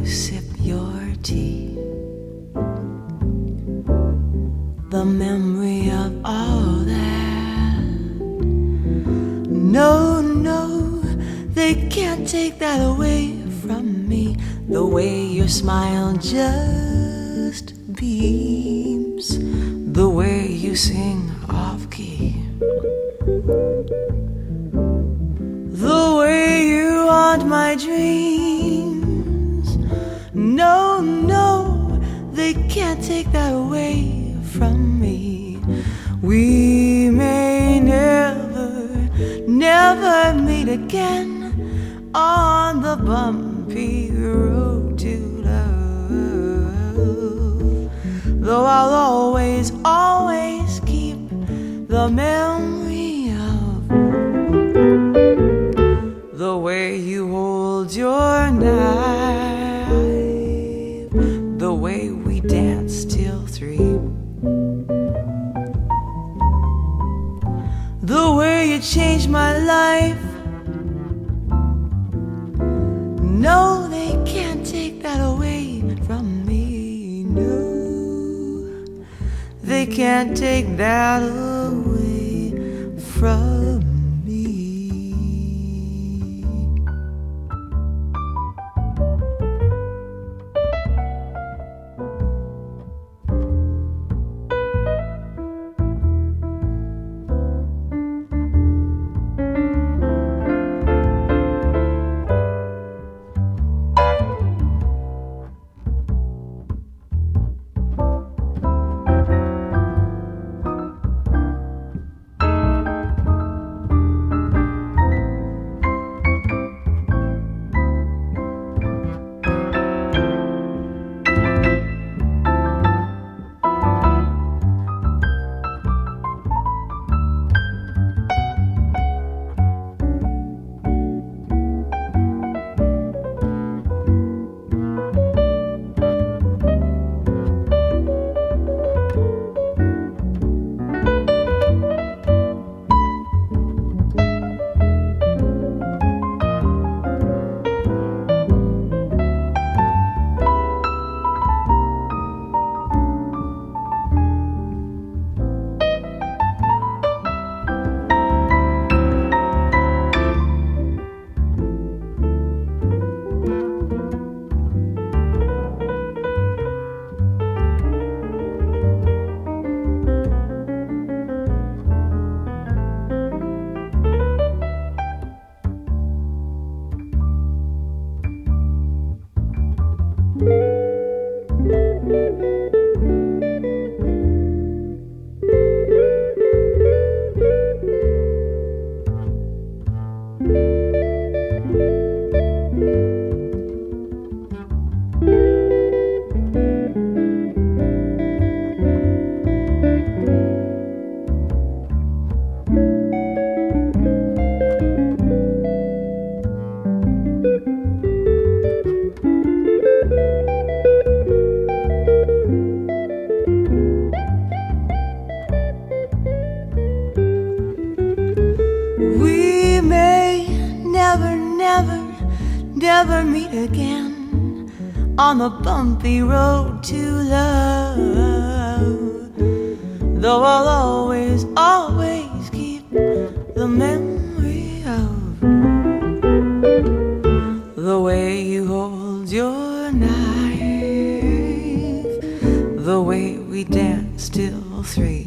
sip your tea. The memory of all that. No, no, they can't take that away from me. The way your smile just beams, the way you sing off key, the way you haunt my dreams. No, no, they can't take that away from me. We may never meet again on the bumpy road to love, though I'll always, always keep the memory of the way you hold your knife, the way we danced till 3, the way you changed my life. No, they can't take that away from me. No, they can't take that away from me. Never meet again on the bumpy road to love, though I'll always, always keep the memory of the way you hold your knife, the way we danced till 3,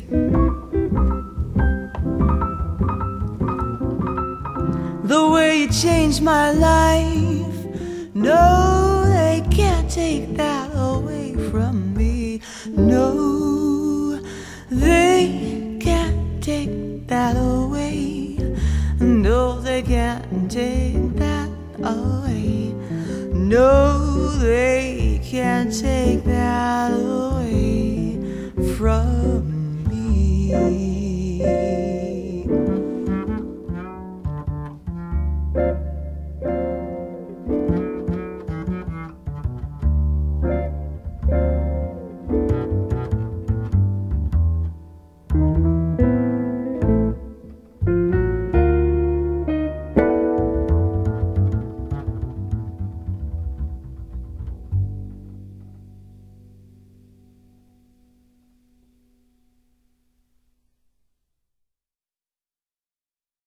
the way you changed my life. No, they can't take that away from me. No, they can't take that away. No, they can't take that away. No, they can't take that away from